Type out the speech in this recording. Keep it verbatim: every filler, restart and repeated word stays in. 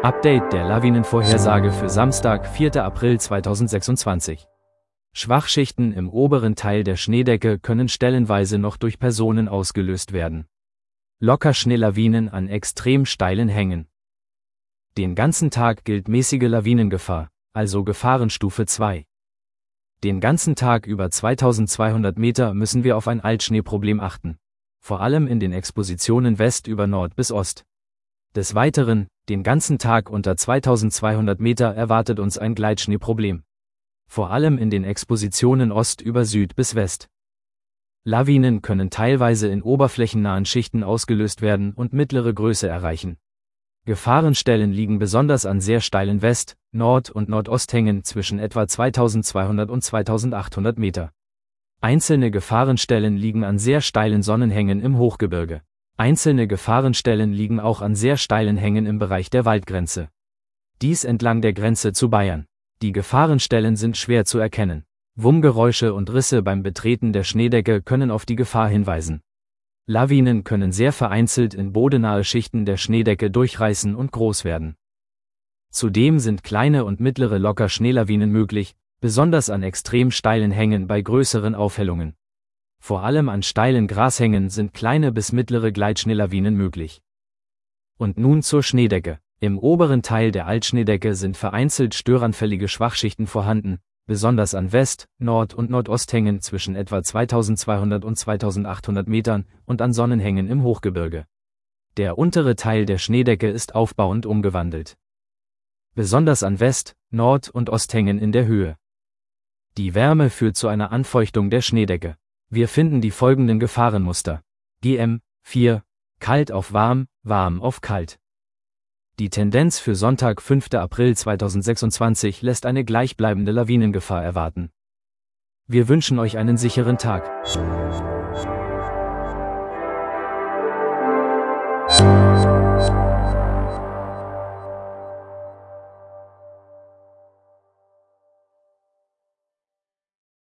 Update der Lawinenvorhersage für Samstag, vierter April zweitausendsechsundzwanzig. Schwachschichten im oberen Teil der Schneedecke können stellenweise noch durch Personen ausgelöst werden. Lockerschneelawinen an extrem steilen Hängen. Den ganzen Tag gilt mäßige Lawinengefahr, also Gefahrenstufe zwei. Den ganzen Tag über zweitausendzweihundert Meter müssen wir auf ein Altschneeproblem achten. Vor allem in den Expositionen West über Nord bis Ost. Des Weiteren, den ganzen Tag unter zweitausendzweihundert Meter erwartet uns ein Gleitschneeproblem. Vor allem in den Expositionen Ost über Süd bis West. Lawinen können teilweise in oberflächennahen Schichten ausgelöst werden und mittlere Größe erreichen. Gefahrenstellen liegen besonders an sehr steilen West-, Nord- und Nordosthängen zwischen etwa zweitausendzweihundert und zweitausendachthundert Meter. Einzelne Gefahrenstellen liegen an sehr steilen Sonnenhängen im Hochgebirge. Einzelne Gefahrenstellen liegen auch an sehr steilen Hängen im Bereich der Waldgrenze. Dies entlang der Grenze zu Bayern. Die Gefahrenstellen sind schwer zu erkennen. Wummgeräusche und Risse beim Betreten der Schneedecke können auf die Gefahr hinweisen. Lawinen können sehr vereinzelt in bodennahe Schichten der Schneedecke durchreißen und groß werden. Zudem sind kleine und mittlere Lockerschneelawinen möglich, besonders an extrem steilen Hängen bei größeren Aufhellungen. Vor allem an steilen Grashängen sind kleine bis mittlere Gleitschneelawinen möglich. Und nun zur Schneedecke. Im oberen Teil der Altschneedecke sind vereinzelt störanfällige Schwachschichten vorhanden, besonders an West-, Nord- und Nordosthängen zwischen etwa zweitausendzweihundert und zweitausendachthundert Metern und an Sonnenhängen im Hochgebirge. Der untere Teil der Schneedecke ist aufbauend umgewandelt. Besonders an West-, Nord- und Osthängen in der Höhe. Die Wärme führt zu einer Anfeuchtung der Schneedecke. Wir finden die folgenden Gefahrenmuster. G M vier, kalt auf warm, warm auf kalt. Die Tendenz für Sonntag, fünfter April zweitausendsechsundzwanzig lässt eine gleichbleibende Lawinengefahr erwarten. Wir wünschen euch einen sicheren Tag.